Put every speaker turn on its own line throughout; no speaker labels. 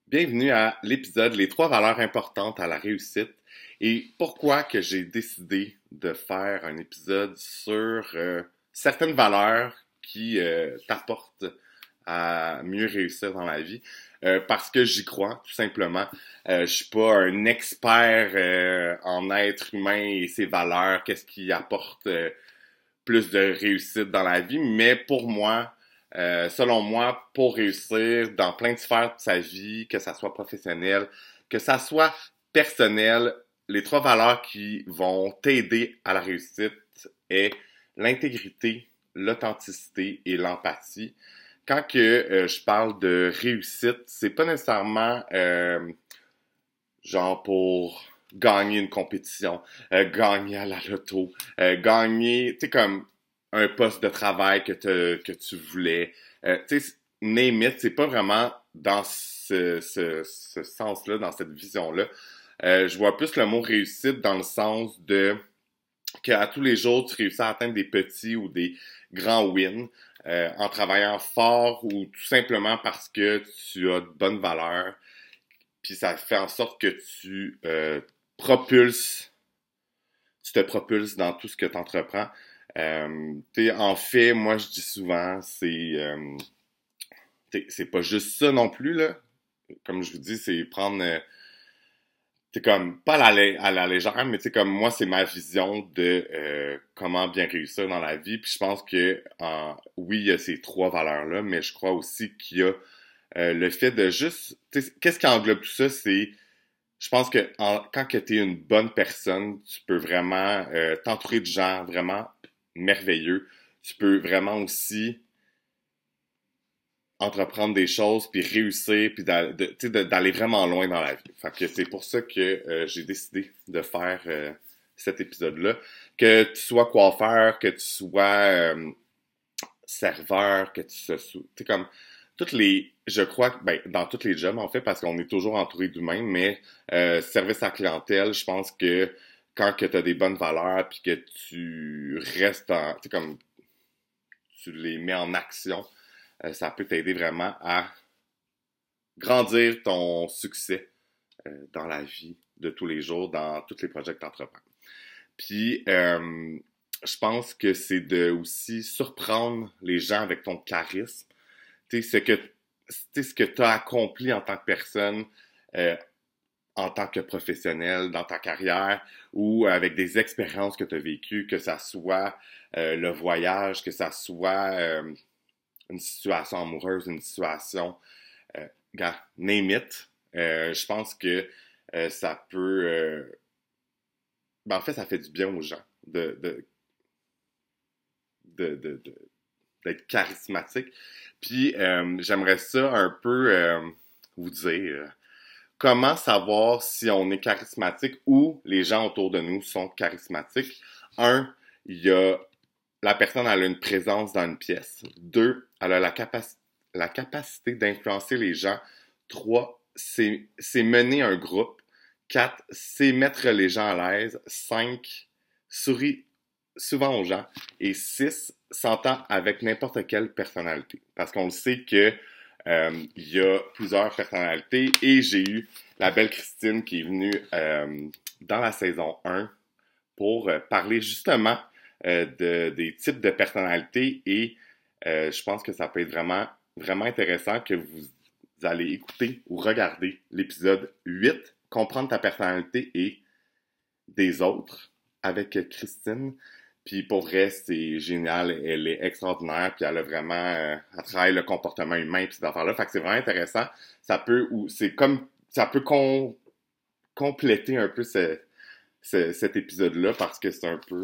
Bienvenue à l'épisode Les trois valeurs importantes à la réussite et pourquoi que j'ai décidé de faire un épisode sur certaines valeurs qui t'apportent à mieux réussir dans la vie parce que j'y crois tout simplement. Je suis pas un expert en être humain et ses valeurs, qu'est-ce qui apporte plus de réussite dans la vie, mais pour moi, selon moi, pour réussir dans plein de sphères de sa vie, que ça soit professionnel, que ça soit personnel, les trois valeurs qui vont t'aider à la réussite est l'intégrité, l'authenticité et l'empathie. Quand que je parle de réussite, c'est pas nécessairement genre pour gagner une compétition, gagner à la loto, gagner, tu sais, comme un poste de travail que tu voulais. Tu sais, name it, c'est pas vraiment dans ce sens-là, dans cette vision-là. Je vois plus le mot réussite dans le sens de qu'à tous les jours, tu réussis à atteindre des petits ou des grands wins en travaillant fort ou tout simplement parce que tu as de bonnes valeurs. Puis ça fait en sorte que propulses, tu te propulses dans tout ce que tu entreprends. En fait, moi je dis souvent, c'est pas juste ça non plus, là. Comme je vous dis, c'est prendre comme pas à la légère, mais comme moi, c'est ma vision de comment bien réussir dans la vie. Puis je pense que oui, il y a ces trois valeurs-là, mais je crois aussi qu'il y a le fait de juste. Qu'est-ce qui englobe tout ça? C'est. Je pense que quand que tu es une bonne personne, tu peux vraiment t'entourer de gens vraiment merveilleux. Tu peux vraiment aussi entreprendre des choses, puis réussir, puis d'aller vraiment loin dans la vie. Fait que c'est pour ça que j'ai décidé de faire cet épisode-là. Que tu sois coiffeur, que tu sois serveur, que tu sois... Tu sais, comme... Je crois que, dans tous les jobs, en fait, parce qu'on est toujours entouré d'humains, mais service à la clientèle, je pense que quand que tu as des bonnes valeurs, puis que tu restes tu sais, comme, tu les mets en action, ça peut t'aider vraiment à grandir ton succès dans la vie de tous les jours, dans tous les projets que tu entreprends. Puis, je pense que c'est de aussi surprendre les gens avec ton charisme. Tu sais, ce que tu as accompli en tant que personne, euh, en tant que professionnel, dans ta carrière, ou avec des expériences que tu as vécues, que ça soit le voyage, que ça soit une situation amoureuse, une situation, name it. Je pense que ça peut... en fait, ça fait du bien aux gens de d'être charismatique. Puis, j'aimerais ça un peu vous dire comment savoir si on est charismatique ou les gens autour de nous sont charismatiques. Un, il y a la personne elle a une présence dans une pièce. Deux, elle a la capacité d'influencer les gens. Trois, c'est mener un groupe. Quatre, c'est mettre les gens à l'aise. Cinq, sourit souvent aux gens. Et six, s'entend avec n'importe quelle personnalité. Parce qu'on le sait que il y a plusieurs personnalités et j'ai eu la belle Christine qui est venue dans la saison 1 pour parler justement des types de personnalités et je pense que ça peut être vraiment, vraiment intéressant que vous allez écouter ou regarder l'épisode 8, comprendre ta personnalité et des autres avec Christine. Puis pour vrai, c'est génial, elle est extraordinaire, puis elle a vraiment, elle travaille le comportement humain puis ces affaires-là. Fait que c'est vraiment intéressant. Ça peut compléter un peu cet épisode-là parce que c'est un peu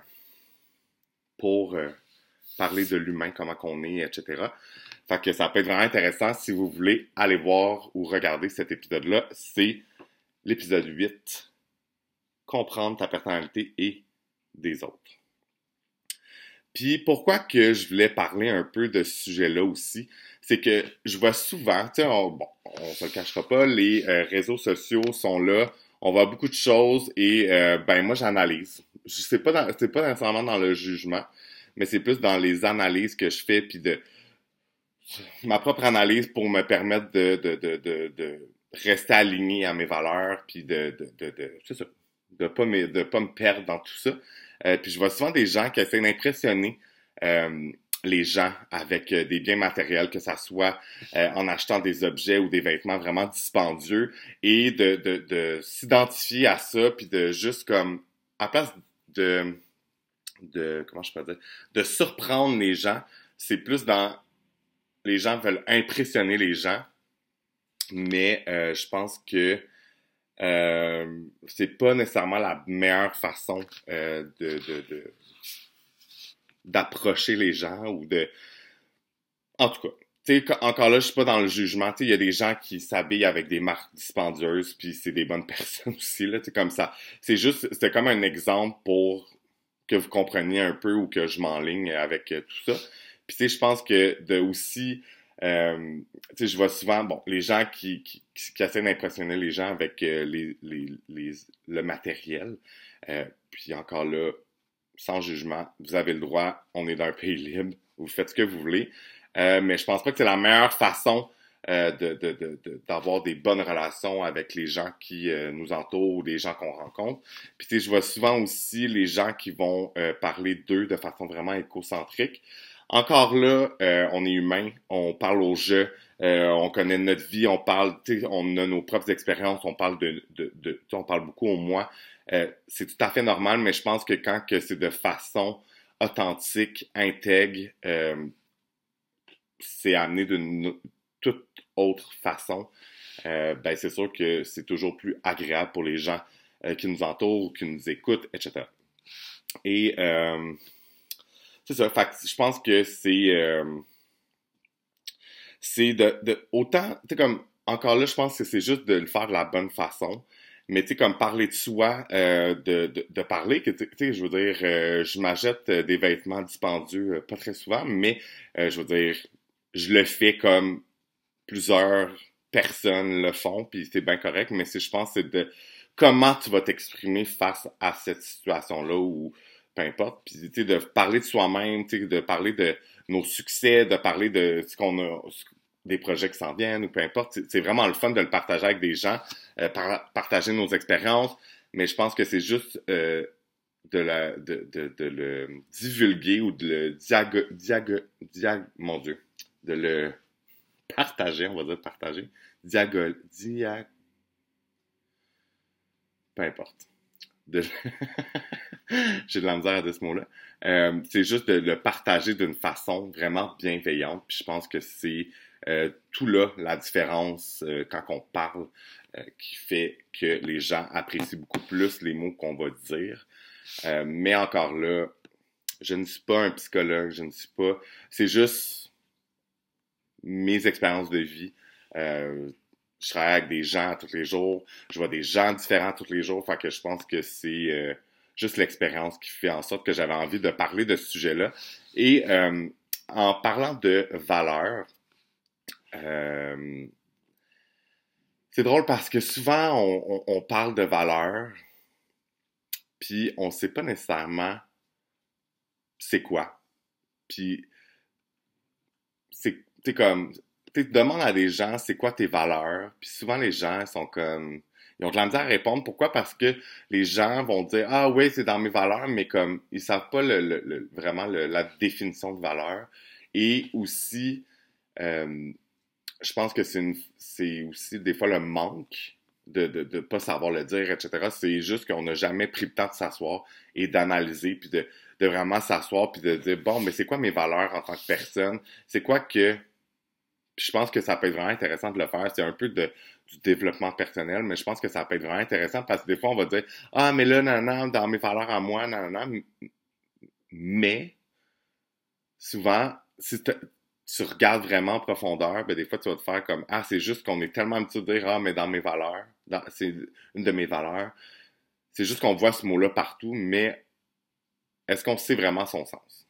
pour parler de l'humain, comment qu'on est, etc. Fait que ça peut être vraiment intéressant si vous voulez aller voir ou regarder cet épisode-là. C'est l'épisode 8, comprendre ta personnalité et des autres. Puis pourquoi que je voulais parler un peu de ce sujet-là aussi, c'est que je vois souvent, tu sais, on se le cachera pas, les réseaux sociaux sont là, on voit beaucoup de choses et moi j'analyse. Je sais pas, c'est pas nécessairement dans le jugement, mais c'est plus dans les analyses que je fais puis de ma propre analyse pour me permettre de rester aligné à mes valeurs, puis c'est ça, de pas me perdre dans tout ça. Puis je vois souvent des gens qui essaient d'impressionner les gens avec des biens matériels, que ça soit en achetant des objets ou des vêtements vraiment dispendieux, et de s'identifier à ça, puis de juste comme, à place comment je peux dire, de surprendre les gens, c'est plus dans, les gens veulent impressionner les gens, mais je pense que c'est pas nécessairement la meilleure façon d'approcher les gens ou de... En tout cas, tu sais, encore là, je suis pas dans le jugement. Tu sais, il y a des gens qui s'habillent avec des marques dispendieuses, puis c'est des bonnes personnes aussi, là, tu sais, comme ça. C'est juste, c'était comme un exemple pour que vous compreniez un peu ou que je m'enligne avec tout ça. Puis tu sais, je pense que de aussi... tu sais, je vois souvent, bon, les gens qui essaient d'impressionner les gens avec le matériel. Puis encore là, sans jugement, vous avez le droit, on est dans un pays libre, vous faites ce que vous voulez. Mais je pense pas que c'est la meilleure façon d'avoir des bonnes relations avec les gens qui nous entourent ou les gens qu'on rencontre. Puis tu sais, je vois souvent aussi les gens qui vont parler d'eux de façon vraiment écocentrique. Encore là, on est humain, on parle au jeu, on connaît notre vie, on parle, tu sais, on a nos propres expériences, on parle on parle beaucoup au moi. C'est tout à fait normal, mais je pense que quand que c'est de façon authentique, intègre, c'est amené d'une toute autre façon. Ben c'est sûr que c'est toujours plus agréable pour les gens qui nous entourent, qui nous écoutent, etc. Et c'est ça. Fait que je pense que c'est autant, tu sais, comme, encore là, je pense que c'est juste de le faire de la bonne façon. Mais tu sais, comme parler de soi, de parler, que tu sais, je veux dire, je m'achète des vêtements dispendieux pas très souvent, mais je veux dire, je le fais comme plusieurs personnes le font, puis c'est bien correct, mais je pense c'est de comment tu vas t'exprimer face à cette situation-là, ou peu importe, puis tu sais, de parler de soi-même, tu sais, de parler de nos succès, de parler de ce qu'on a, des projets qui s'en viennent, ou peu importe, c'est vraiment le fun de le partager avec des gens, partager nos expériences, mais je pense que c'est juste de le divulguer ou de le mon Dieu, de le partager, on va dire partager, peu importe. De... J'ai de la misère à dire ce mot-là. C'est juste de le partager d'une façon vraiment bienveillante. Puis je pense que c'est tout là la différence quand on parle qui fait que les gens apprécient beaucoup plus les mots qu'on va dire. Mais encore là, je ne suis pas un psychologue, je ne suis pas... C'est juste mes expériences de vie. Je travaille avec des gens tous les jours, je vois des gens différents tous les jours, fait que je pense que c'est juste l'expérience qui fait en sorte que j'avais envie de parler de ce sujet-là. Et en parlant de valeurs, c'est drôle parce que souvent on parle de valeurs, puis on sait pas nécessairement c'est quoi. Puis c'est comme, tu demandes à des gens c'est quoi tes valeurs, puis souvent les gens sont comme, ils ont de la misère à répondre. Pourquoi? Parce que les gens vont dire ah oui c'est dans mes valeurs, mais comme ils savent pas vraiment la définition de valeur. Et aussi je pense que c'est aussi des fois le manque de pas savoir le dire, etc. C'est juste qu'on n'a jamais pris le temps de s'asseoir et d'analyser, puis de vraiment s'asseoir, puis de dire, bon, mais c'est quoi mes valeurs en tant que personne? C'est quoi que... Puis je pense que ça peut être vraiment intéressant de le faire. C'est un peu du développement personnel, mais je pense que ça peut être vraiment intéressant parce que des fois, on va dire, ah, mais là, non, non, dans mes valeurs à moi, non, non, non. Mais, souvent, si tu regardes vraiment en profondeur, ben des fois tu vas te faire comme ah c'est juste qu'on est tellement habitué de dire ah mais dans mes valeurs, c'est une de mes valeurs, c'est juste qu'on voit ce mot-là partout, mais est-ce qu'on sait vraiment son sens?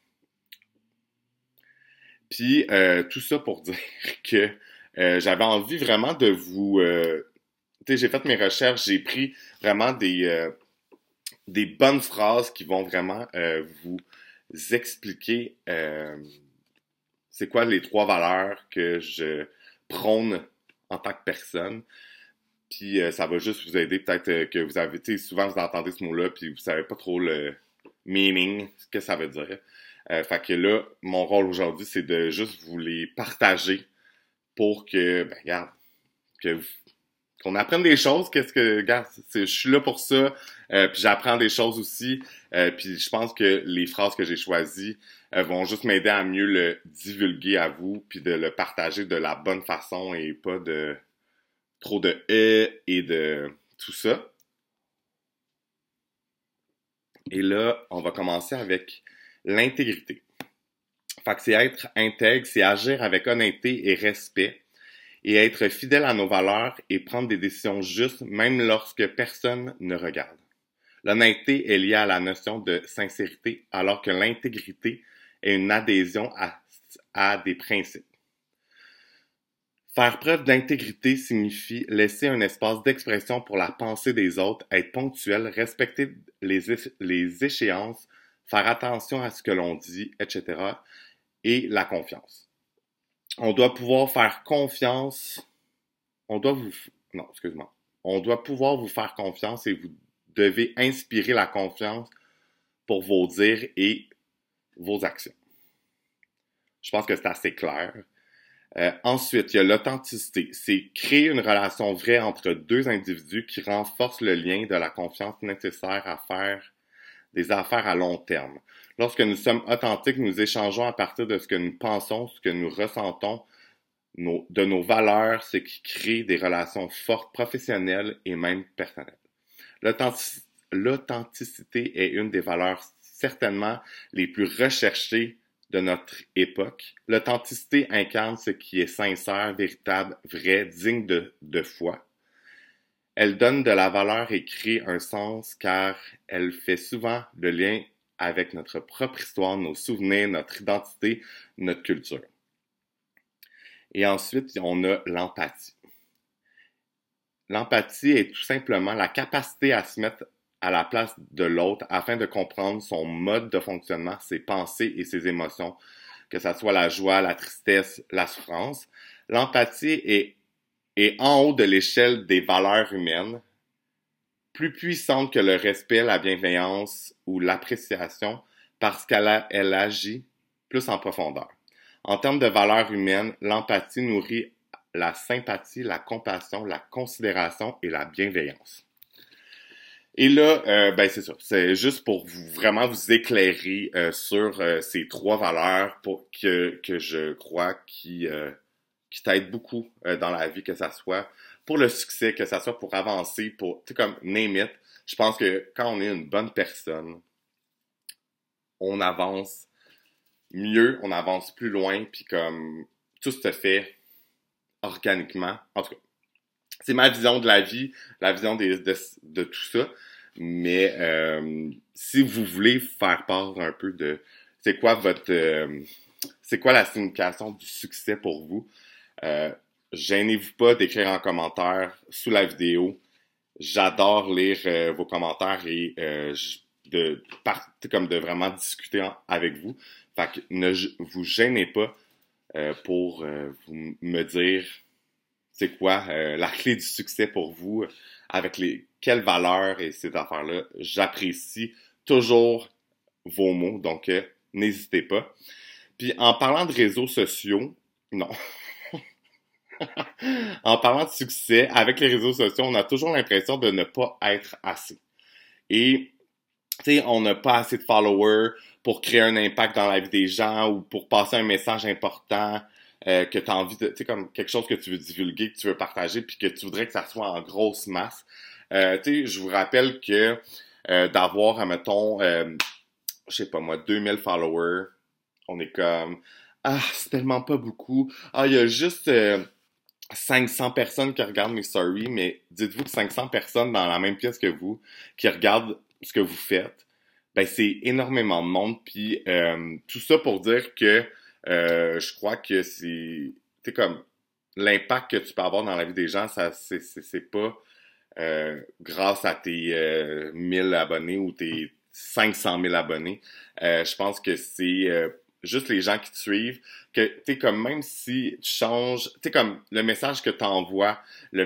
Puis tout ça pour dire que j'avais envie vraiment de vous, tu sais j'ai fait mes recherches, j'ai pris vraiment des bonnes phrases qui vont vraiment vous expliquer c'est quoi les 3 valeurs que je prône en tant que personne. Puis ça va juste vous aider, peut-être que vous avez, tu sais, souvent vous entendez ce mot-là, puis vous savez pas trop le meaning, ce que ça veut dire. Fait que là, mon rôle aujourd'hui, c'est de juste vous les partager pour que, ben, regarde, que qu'on apprenne des choses. Qu'est-ce que, regarde, je suis là pour ça, puis j'apprends des choses aussi. Puis je pense que les phrases que j'ai choisies vont juste m'aider à mieux le divulguer à vous, puis de le partager de la bonne façon et pas de trop de et de tout ça. Et là, on va commencer avec l'intégrité. Fait que c'est être intègre, c'est agir avec honnêteté et respect et être fidèle à nos valeurs et prendre des décisions justes même lorsque personne ne regarde. L'honnêteté est liée à la notion de sincérité alors que l'intégrité est une adhésion à des principes. Faire preuve d'intégrité signifie laisser un espace d'expression pour la pensée des autres, être ponctuel, respecter les échéances, faire attention à ce que l'on dit, etc. et la confiance. On doit pouvoir faire confiance. On doit pouvoir vous faire confiance et vous devez inspirer la confiance pour vos dires et vos actions. Je pense que c'est assez clair. Ensuite, il y a l'authenticité. C'est créer une relation vraie entre deux individus qui renforce le lien de la confiance nécessaire à faire des affaires à long terme. Lorsque nous sommes authentiques, nous échangeons à partir de ce que nous pensons, ce que nous ressentons, de nos valeurs, ce qui crée des relations fortes, professionnelles et même personnelles. L'authenticité est une des valeurs certainement les plus recherchées de notre époque. L'authenticité incarne ce qui est sincère, véritable, vrai, digne de foi. Elle donne de la valeur et crée un sens car elle fait souvent le lien avec notre propre histoire, nos souvenirs, notre identité, notre culture. Et ensuite, on a l'empathie. L'empathie est tout simplement la capacité à se mettre à la place de l'autre afin de comprendre son mode de fonctionnement, ses pensées et ses émotions, que ce soit la joie, la tristesse, la souffrance. L'empathie est en haut de l'échelle des valeurs humaines, plus puissante que le respect, la bienveillance ou l'appréciation parce elle agit plus en profondeur. En termes de valeurs humaines, l'empathie nourrit la sympathie, la compassion, la considération et la bienveillance. Et là, ben c'est ça. C'est juste pour vraiment vous éclairer sur ces 3 valeurs que je crois qui t'aident beaucoup dans la vie, que ça soit pour le succès, que ça soit pour avancer, pour, tu sais, comme name it. Je pense que quand on est une bonne personne, on avance mieux, on avance plus loin, puis comme tout se fait organiquement. En tout cas, c'est ma vision de la vie, la vision de tout ça. Mais si vous voulez faire part un peu de c'est quoi la signification du succès pour vous, gênez-vous pas d'écrire en commentaire sous la vidéo. J'adore lire vos commentaires et de vraiment discuter avec vous. Fait que ne vous gênez pas pour vous me dire c'est quoi la clé du succès pour vous, avec quelles valeurs et ces affaires-là. J'apprécie toujours vos mots, donc n'hésitez pas. Puis en parlant de réseaux sociaux, non. En parlant de succès, avec les réseaux sociaux, on a toujours l'impression de ne pas être assez. Et tu sais, on n'a pas assez de followers pour créer un impact dans la vie des gens ou pour passer un message important que tu as envie de, tu sais, comme quelque chose que tu veux divulguer, que tu veux partager, puis que tu voudrais que ça soit en grosse masse. Tu sais, je vous rappelle que d'avoir, admettons, je sais pas moi, 2000 followers, on est comme, ah, c'est tellement pas beaucoup. Ah, il y a juste 500 personnes qui regardent mes stories, mais dites-vous que 500 personnes dans la même pièce que vous, qui regardent ce que vous faites, ben c'est énormément de monde. Puis tout ça pour dire que je crois que c'est comme l'impact que tu peux avoir dans la vie des gens, ça c'est pas grâce à tes 1000 abonnés ou tes 500 000 abonnés. Je pense que c'est juste les gens qui te suivent, que, tu sais, comme même si tu changes, tu sais, comme le message que t'envoies,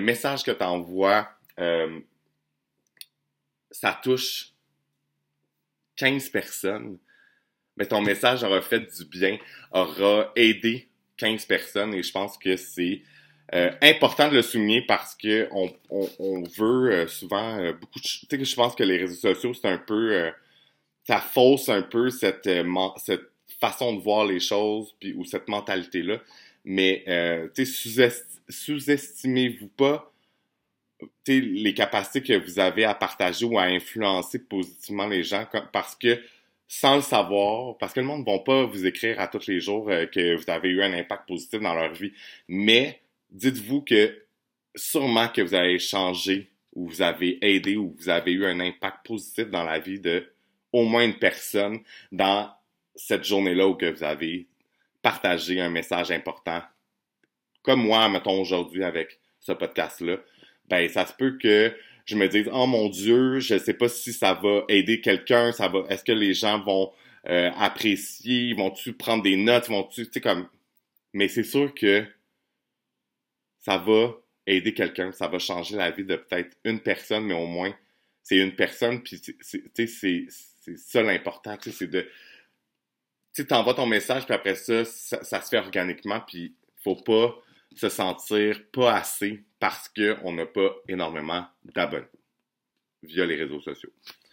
ça touche 15 personnes, mais ton message aura fait du bien, aura aidé 15 personnes, et je pense que c'est important de le souligner parce que on veut souvent beaucoup de... Tu sais, je pense que les réseaux sociaux, c'est un peu... ça fausse un peu cette façon de voir les choses, puis, ou cette mentalité-là. Mais, tu sais, sous-estimez-vous pas, tu sais, les capacités que vous avez à partager ou à influencer positivement les gens, parce que, sans le savoir, parce que le monde ne va pas vous écrire à tous les jours que vous avez eu un impact positif dans leur vie. Mais, dites-vous que sûrement que vous avez changé, ou vous avez aidé, ou vous avez eu un impact positif dans la vie de au moins une personne dans cette journée-là où que vous avez partagé un message important. Comme moi, mettons aujourd'hui avec ce podcast-là, ben ça se peut que je me dise oh mon Dieu, je sais pas si ça va aider quelqu'un, est-ce que les gens vont apprécier, vont-tu prendre des notes, vont-tu, tu sais comme, mais c'est sûr que ça va aider quelqu'un, ça va changer la vie de peut-être une personne, mais au moins c'est une personne, puis c'est ça l'important, tu sais, c'est de, tu t'envoies ton message, puis après ça se fait organiquement, puis faut pas se sentir pas assez parce qu'on n'a pas énormément d'abonnés via les réseaux sociaux.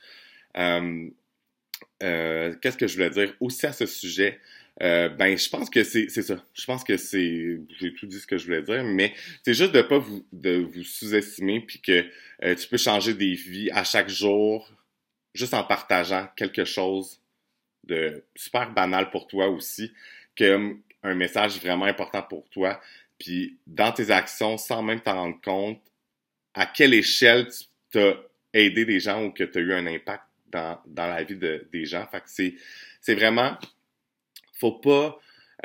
Qu'est-ce que je voulais dire aussi à ce sujet? Ben, je pense que c'est ça. Je pense que j'ai tout dit ce que je voulais dire, mais c'est juste de vous sous-estimer, puis que tu peux changer des vies à chaque jour, juste en partageant quelque chose de super banal pour toi aussi, comme un message vraiment important pour toi, puis dans tes actions, sans même t'en rendre compte, à quelle échelle tu t'as aidé des gens ou que tu as eu un impact dans la vie des gens. Fait que c'est vraiment, faut pas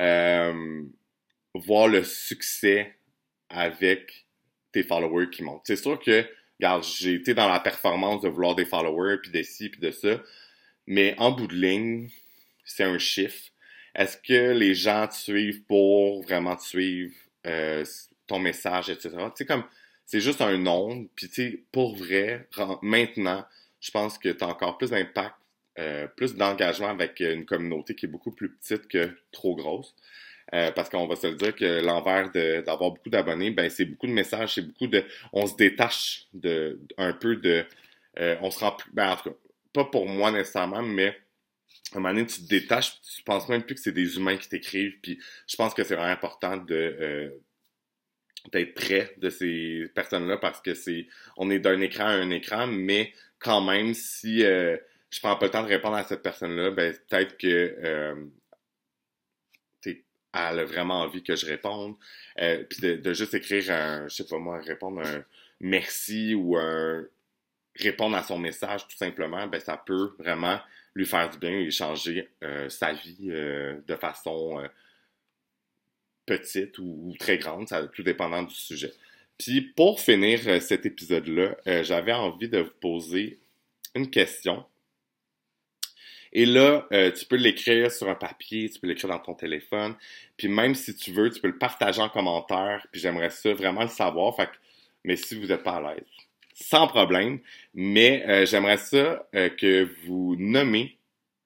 voir le succès avec tes followers qui montent. C'est sûr que, regarde, j'ai été dans la performance de vouloir des followers, puis de ci, puis de ça, mais en bout de ligne, c'est un chiffre. Est-ce que les gens te suivent pour vraiment te suivre, ton message, etc. Tu sais, comme, c'est juste un nombre, puis tu sais, pour vrai, maintenant, je pense que tu as encore plus d'impact, plus d'engagement avec une communauté qui est beaucoup plus petite que trop grosse. Parce qu'on va se le dire que l'envers d'avoir beaucoup d'abonnés, ben c'est beaucoup de messages, c'est beaucoup de... On se détache un peu de... on se rend plus... Ben en tout cas, pas pour moi nécessairement, mais à un moment donné, tu te détaches, tu penses même plus que c'est des humains qui t'écrivent, puis je pense que c'est vraiment important d'être près de ces personnes-là parce que on est d'un écran à un écran, mais quand même, si je prends pas le temps de répondre à cette personne-là, ben peut-être que elle a vraiment envie que je réponde. Puis de juste écrire je sais pas moi, répondre un merci ou répondre à son message tout simplement, ben ça peut vraiment lui faire du bien et changer sa vie de façon petite ou très grande, ça tout dépendant du sujet. Puis pour finir cet épisode-là, j'avais envie de vous poser une question. Et là, tu peux l'écrire sur un papier, tu peux l'écrire dans ton téléphone, puis même si tu veux, tu peux le partager en commentaire, puis j'aimerais ça vraiment le savoir, mais si vous n'êtes pas à l'aise, sans problème, mais j'aimerais ça que vous nommez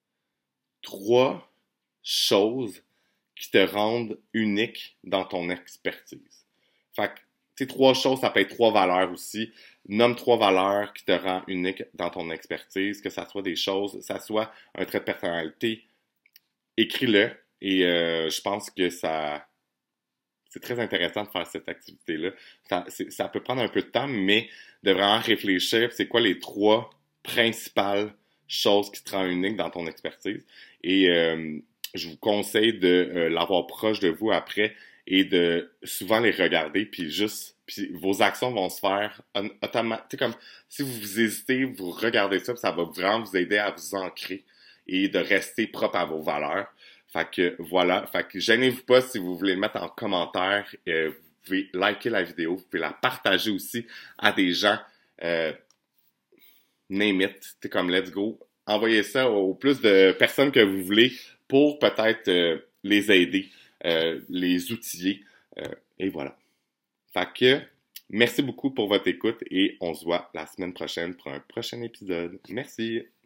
3 choses qui te rendent unique dans ton expertise. Fait que, tu sais, 3 choses, ça peut être 3 valeurs aussi. Nomme 3 valeurs qui te rendent unique dans ton expertise, que ça soit des choses, ça soit un trait de personnalité. Écris-le et je pense que c'est très intéressant de faire cette activité-là. Ça peut prendre un peu de temps, mais de vraiment réfléchir, c'est quoi les 3 principales choses qui te rendent unique dans ton expertise. Et je vous conseille de l'avoir proche de vous après et de souvent les regarder, puis vos actions vont se faire automatiquement. Comme si vous hésitez, vous regardez ça, ça va vraiment vous aider à vous ancrer et de rester propre à vos valeurs. Fait que voilà, fait que gênez-vous pas si vous voulez le mettre en commentaire. Vous pouvez liker la vidéo, vous pouvez la partager aussi à des gens. Name it, c'est comme let's go. Envoyez ça au plus de personnes que vous voulez pour peut-être les aider, les outiller. Et voilà. Fait que, merci beaucoup pour votre écoute et on se voit la semaine prochaine pour un prochain épisode. Merci!